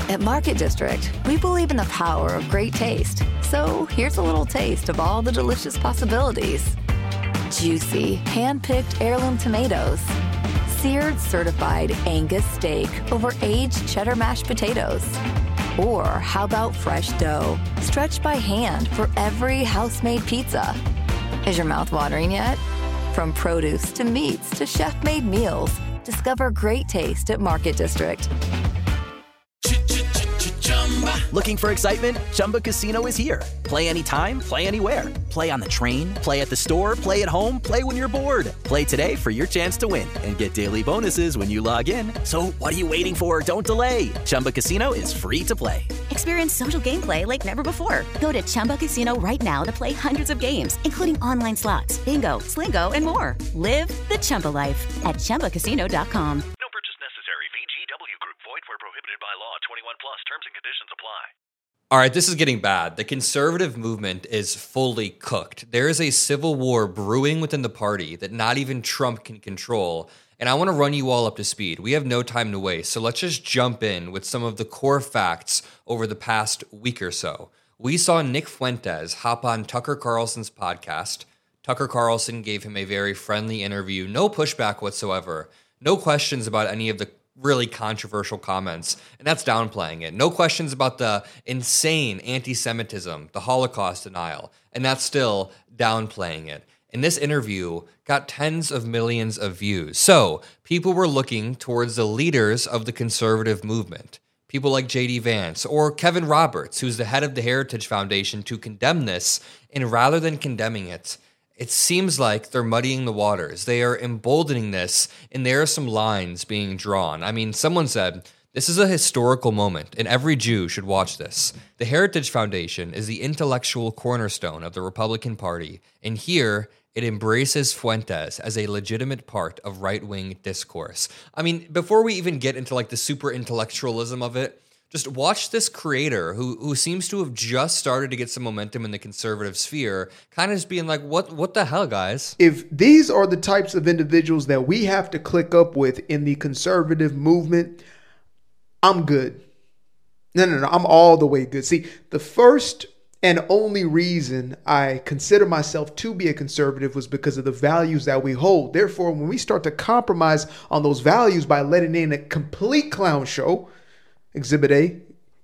At Market District, we believe in the power of great taste. So here's a little taste of all the delicious possibilities. Juicy, hand-picked heirloom tomatoes. Seared certified Angus steak over aged cheddar mashed potatoes. Or how about fresh dough, stretched by hand for every house-made pizza? Is your mouth watering yet? From produce to meats to chef-made meals, discover great taste at Market District. Looking for excitement? Chumba Casino is here. Play anytime, play anywhere. Play on the train, play at the store, play at home, play when you're bored. Play today for your chance to win and get daily bonuses when you log in. So what are you waiting for? Don't delay. Chumba Casino is free to play. Experience social gameplay like never before. Go to Chumba Casino right now to play hundreds of games, including online slots, bingo, Slingo, and more. Live the Chumba life at ChumbaCasino.com. No purchase necessary. VGW Group. Void where prohibited by law. 21 plus. Terms and conditions apply. All right, this is getting bad. The conservative movement is fully cooked. There is a civil war brewing within the party that not even Trump can control. And I want to run you all up to speed. We have no time to waste, so let's just jump in with some of the core facts over the past week or so. We saw Nick Fuentes hop on Tucker Carlson's podcast. Tucker Carlson gave him a very friendly interview, no pushback whatsoever, no questions about any of the really controversial comments, and that's downplaying it. No questions about the insane anti-Semitism, the Holocaust denial, and that's still downplaying it. And this interview got tens of millions of views. So people were looking towards the leaders of the conservative movement, people like J.D. Vance or Kevin Roberts, who's the head of the Heritage Foundation, to condemn this. And rather than condemning it, it seems like they're muddying the waters. They are emboldening this, and there are some lines being drawn. I mean, someone said, this is a historical moment, and every Jew should watch this. The Heritage Foundation is the intellectual cornerstone of the Republican Party, and here it embraces Fuentes as a legitimate part of right-wing discourse. I mean, before we even get into like the super intellectualism of it, just watch this creator who seems to have just started to get some momentum in the conservative sphere, kind of just being like, what the hell, guys? If these are the types of individuals that we have to click up with in the conservative movement, I'm good. No, I'm all the way good. See, the first and only reason I consider myself to be a conservative was because of the values that we hold. Therefore, when we start to compromise on those values by letting in a complete clown show, Exhibit A,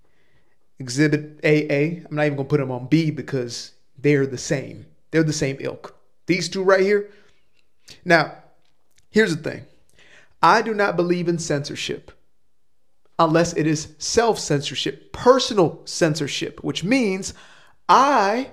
Exhibit AA. I'm not even going to put them on B because they're the same. They're the same ilk. These two right here. Now, here's the thing. I do not believe in censorship unless it is self-censorship, personal censorship, which means I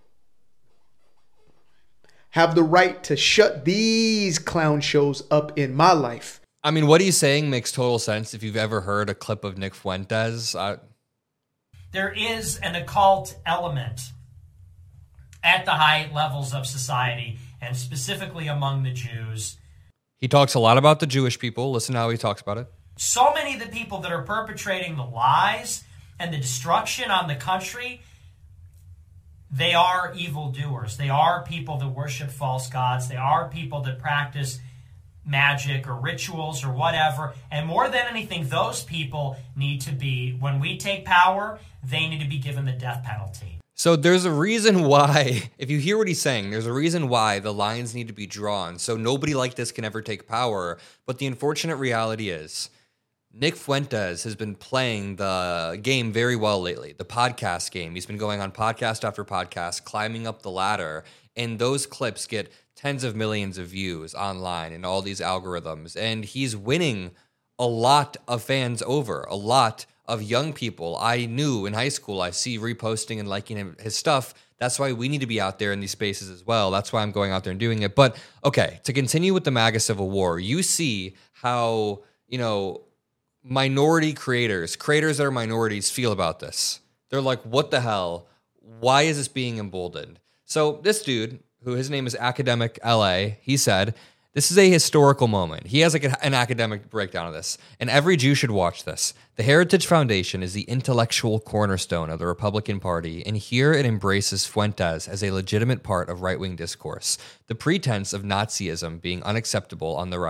have the right to shut these clown shows up in my life. I mean, what he's saying makes total sense if you've ever heard a clip of Nick Fuentes. There is an occult element at the high levels of society, and specifically among the Jews. He talks a lot about the Jewish people. Listen to how he talks about it. So many of the people that are perpetrating the lies and the destruction on the country, they are evildoers. They are people that worship false gods. They are people that practice magic or rituals or whatever. And more than anything, those people need to be, when we take power, they need to be given the death penalty. So there's a reason why, if you hear what he's saying, there's a reason why the lines need to be drawn. So nobody like this can ever take power. But the unfortunate reality is Nick Fuentes has been playing the game very well lately, the podcast game. He's been going on podcast after podcast, climbing up the ladder. And those clips get tens of millions of views online in all these algorithms. And he's winning a lot of fans over, a lot of young people I knew in high school. I see reposting and liking his stuff. That's why we need to be out there in these spaces as well. That's why I'm going out there and doing it. But okay, to continue with the MAGA Civil War, you see how, minority creators that are minorities feel about this. They're like, what the hell? Why is this being emboldened? So this dude, who his name is Academic LA, he said, this is a historical moment. He has like an academic breakdown of this, and every Jew should watch this. The Heritage Foundation is the intellectual cornerstone of the Republican Party, and here it embraces Fuentes as a legitimate part of right-wing discourse. The pretense of Nazism being unacceptable on the right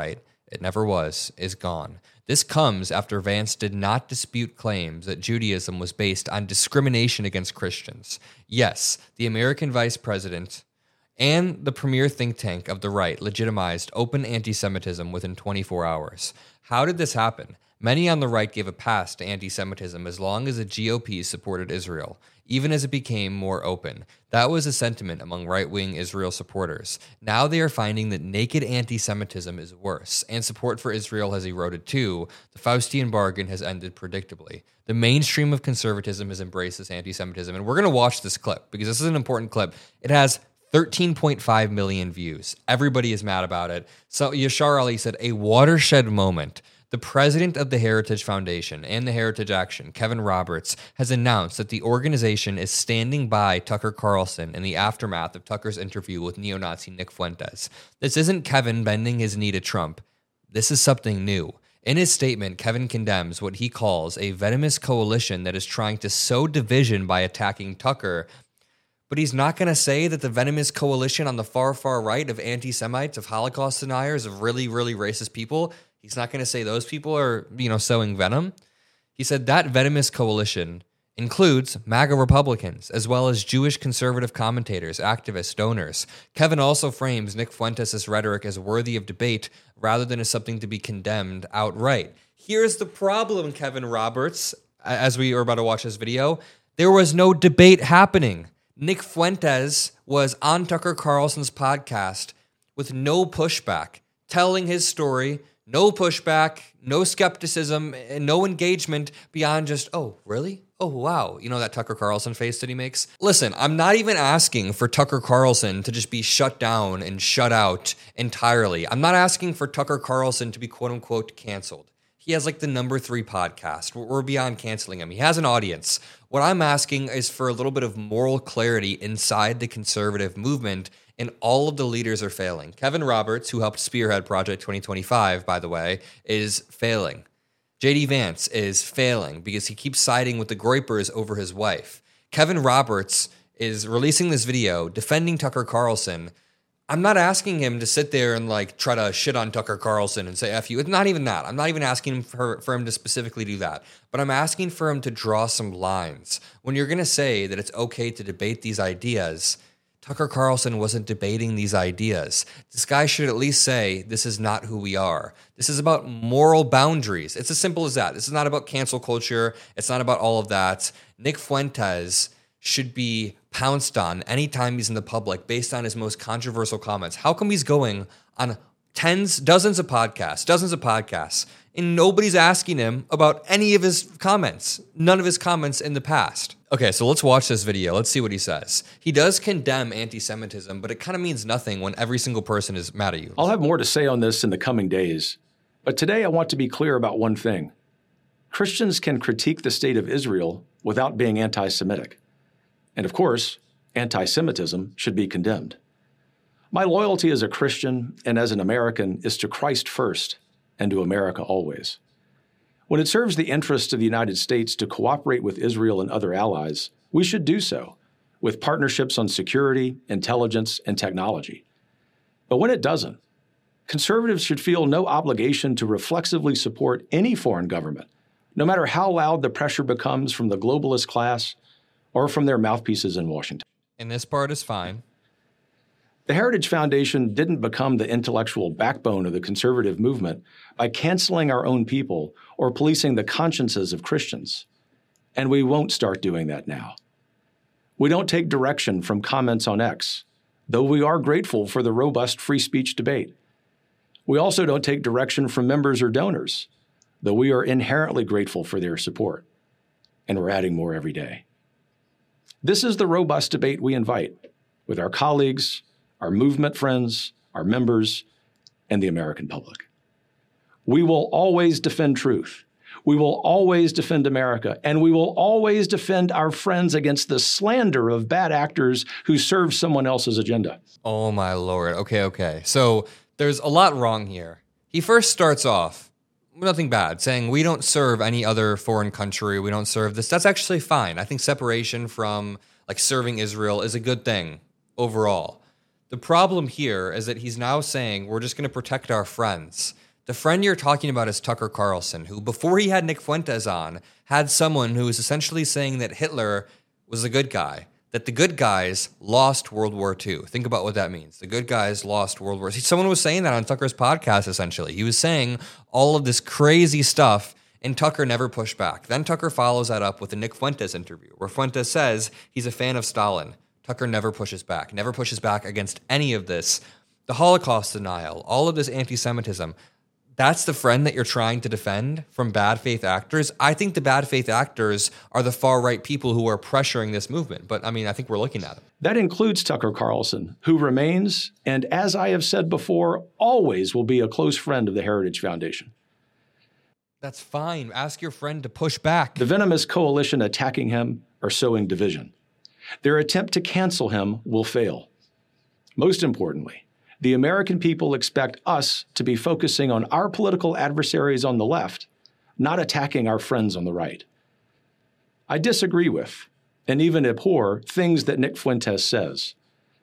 it never was, is gone. This comes after Vance did not dispute claims that Judaism was based on discrimination against Christians. Yes, the American vice president and the premier think tank of the right legitimized open anti-Semitism within 24 hours. How did this happen? Many on the right gave a pass to anti-Semitism as long as the GOP supported Israel, even as it became more open. That was a sentiment among right-wing Israel supporters. Now they are finding that naked anti-Semitism is worse, and support for Israel has eroded too. The Faustian bargain has ended predictably. The mainstream of conservatism has embraced this anti-Semitism, and we're going to watch this clip because this is an important clip. It has 13.5 million views. Everybody is mad about it. So Yashar Ali said, a watershed moment. The president of the Heritage Foundation and the Heritage Action, Kevin Roberts, has announced that the organization is standing by Tucker Carlson in the aftermath of Tucker's interview with neo-Nazi Nick Fuentes. This isn't Kevin bending his knee to Trump. This is something new. In his statement, Kevin condemns what he calls a venomous coalition that is trying to sow division by attacking Tucker. But he's not going to say that the venomous coalition on the far, far right of anti-Semites, of Holocaust deniers, of really, really racist people, he's not going to say those people are, sowing venom. He said that venomous coalition includes MAGA Republicans, as well as Jewish conservative commentators, activists, donors. Kevin also frames Nick Fuentes' rhetoric as worthy of debate rather than as something to be condemned outright. Here's the problem, Kevin Roberts, as we are about to watch this video. There was no debate happening. Nick Fuentes was on Tucker Carlson's podcast with no pushback, telling his story, no pushback, no skepticism, and no engagement beyond just, oh, really? Oh, wow. You know that Tucker Carlson face that he makes? Listen, I'm not even asking for Tucker Carlson to just be shut down and shut out entirely. I'm not asking for Tucker Carlson to be quote unquote canceled. He has like the number 3 podcast. We're beyond canceling him. He has an audience. What I'm asking is for a little bit of moral clarity inside the conservative movement, and all of the leaders are failing. Kevin Roberts, who helped spearhead Project 2025, by the way, is failing. J.D. Vance is failing because he keeps siding with the Groypers over his wife. Kevin Roberts is releasing this video defending Tucker Carlson. I'm not asking him to sit there and try to shit on Tucker Carlson and say F you. It's not even that. I'm not even asking for him to specifically do that. But I'm asking for him to draw some lines. When you're going to say that it's okay to debate these ideas, Tucker Carlson wasn't debating these ideas. This guy should at least say, this is not who we are. This is about moral boundaries. It's as simple as that. This is not about cancel culture. It's not about all of that. Nick Fuentes should be pounced on anytime he's in the public based on his most controversial comments. How come he's going on dozens of podcasts, and nobody's asking him about any of his comments, none of his comments in the past? Okay, so let's watch this video. Let's see what he says. He does condemn anti-Semitism, but it kind of means nothing when every single person is mad at you. I'll have more to say on this in the coming days, but today I want to be clear about one thing. Christians can critique the state of Israel without being anti-Semitic. And of course, anti-Semitism should be condemned. My loyalty as a Christian and as an American is to Christ first and to America always. When it serves the interests of the United States to cooperate with Israel and other allies, we should do so, with partnerships on security, intelligence, and technology. But when it doesn't, conservatives should feel no obligation to reflexively support any foreign government, no matter how loud the pressure becomes from the globalist class or from their mouthpieces in Washington. And this part is fine. The Heritage Foundation didn't become the intellectual backbone of the conservative movement by canceling our own people or policing the consciences of Christians. And we won't start doing that now. We don't take direction from comments on X, though we are grateful for the robust free speech debate. We also don't take direction from members or donors, though we are inherently grateful for their support. And we're adding more every day. This is the robust debate we invite with our colleagues, our movement friends, our members, and the American public. We will always defend truth. We will always defend America, and we will always defend our friends against the slander of bad actors who serve someone else's agenda. Oh my Lord. Okay. So there's a lot wrong here. He first starts off, nothing bad, saying we don't serve any other foreign country. We don't serve this. That's actually fine. I think separation from serving Israel is a good thing overall. The problem here is that he's now saying we're just going to protect our friends. The friend you're talking about is Tucker Carlson, who before he had Nick Fuentes on, had someone who was essentially saying that Hitler was a good guy, that the good guys lost World War II. Think about what that means. The good guys lost World War II. Someone was saying that on Tucker's podcast, essentially. He was saying all of this crazy stuff, and Tucker never pushed back. Then Tucker follows that up with a Nick Fuentes interview, where Fuentes says he's a fan of Stalin. Tucker never pushes back against any of this. The Holocaust denial, all of this anti-Semitism. That's the friend that you're trying to defend from bad faith actors. I think the bad faith actors are the far right people who are pressuring this movement. But I mean, I think we're looking at it. That includes Tucker Carlson, who remains, and as I have said before, always will be a close friend of the Heritage Foundation. That's fine. Ask your friend to push back. The venomous coalition attacking him are sowing division. Their attempt to cancel him will fail. Most importantly, the American people expect us to be focusing on our political adversaries on the left, not attacking our friends on the right. I disagree with, and even abhor, things that Nick Fuentes says.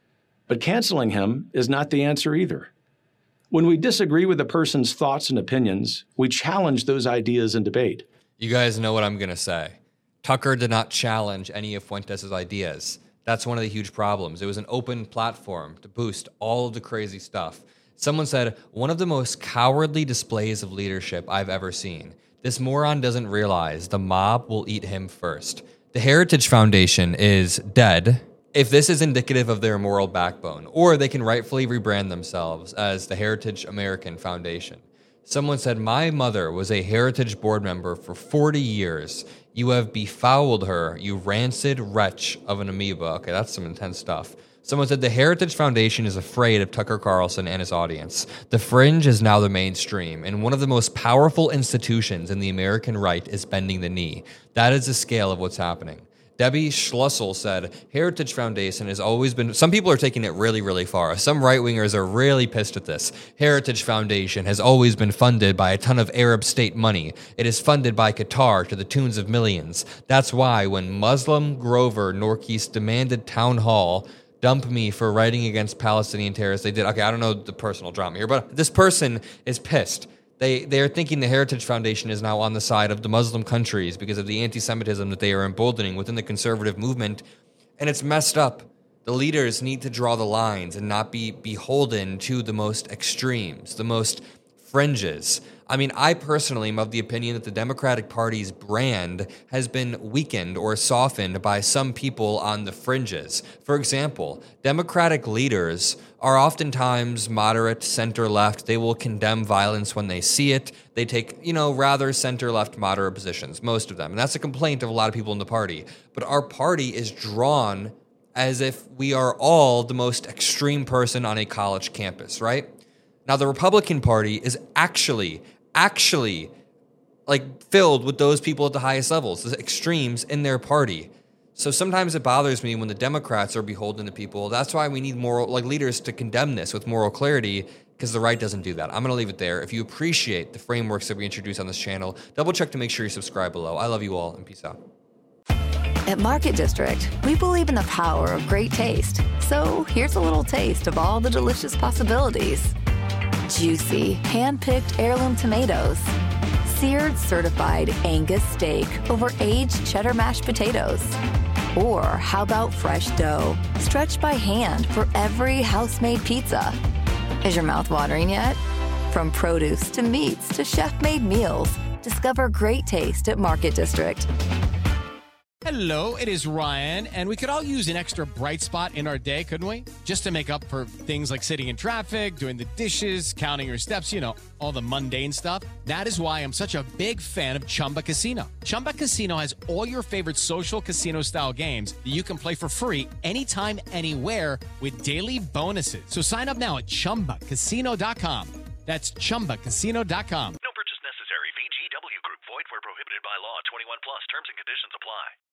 But canceling him is not the answer either. When we disagree with a person's thoughts and opinions, we challenge those ideas in debate. You guys know what I'm going to say. Tucker did not challenge any of Fuentes' ideas. That's one of the huge problems. It was an open platform to boost all of the crazy stuff. Someone said, one of the most cowardly displays of leadership I've ever seen. This moron doesn't realize the mob will eat him first. The Heritage Foundation is dead. If this is indicative of their moral backbone, or they can rightfully rebrand themselves as the Heritage American Foundation. Someone said, my mother was a Heritage board member for 40 years. You have befouled her, you rancid wretch of an amoeba. Okay, that's some intense stuff. Someone said the Heritage Foundation is afraid of Tucker Carlson and his audience. The fringe is now the mainstream, and one of the most powerful institutions in the American right is bending the knee. That is the scale of what's happening. Debbie Schlussel said, Heritage Foundation has always been... Some people are taking it really, really far. Some right-wingers are really pissed at this. Heritage Foundation has always been funded by a ton of Arab state money. It is funded by Qatar to the tunes of millions. That's why when Muslim Grover Norquist demanded town hall dump me for writing against Palestinian terrorists, they did... Okay, I don't know the personal drama here, but this person is pissed. They are thinking the Heritage Foundation is now on the side of the Muslim countries because of the anti-Semitism that they are emboldening within the conservative movement, and it's messed up. The leaders need to draw the lines and not be beholden to the most extremes, the most fringes. I mean, I personally am of the opinion that the Democratic Party's brand has been weakened or softened by some people on the fringes. For example, Democratic leaders are oftentimes moderate, center-left. They will condemn violence when they see it. They take, rather center-left, moderate positions, most of them. And that's a complaint of a lot of people in the party. But our party is drawn as if we are all the most extreme person on a college campus, right? Now, the Republican Party is actually filled with those people at the highest levels, the extremes in their party. So sometimes it bothers me when the Democrats are beholden to people. That's why we need moral leaders to condemn this with moral clarity, because the right doesn't do that. I'm going to leave it there. If you appreciate the frameworks that we introduce on this channel, double check to make sure you subscribe below. I love you all, and peace out. At Market District, we believe in the power of great taste. So here's a little taste of all the delicious possibilities. Juicy, hand-picked heirloom tomatoes. Seared certified Angus steak over aged cheddar mashed potatoes. Or how about fresh dough, stretched by hand for every house-made pizza? Is your mouth watering yet? From produce to meats to chef-made meals, discover great taste at Market District. Hello, it is Ryan, and we could all use an extra bright spot in our day, couldn't we? Just to make up for things like sitting in traffic, doing the dishes, counting your steps, all the mundane stuff. That is why I'm such a big fan of Chumba Casino. Chumba Casino has all your favorite social casino-style games that you can play for free anytime, anywhere with daily bonuses. So sign up now at ChumbaCasino.com. That's ChumbaCasino.com.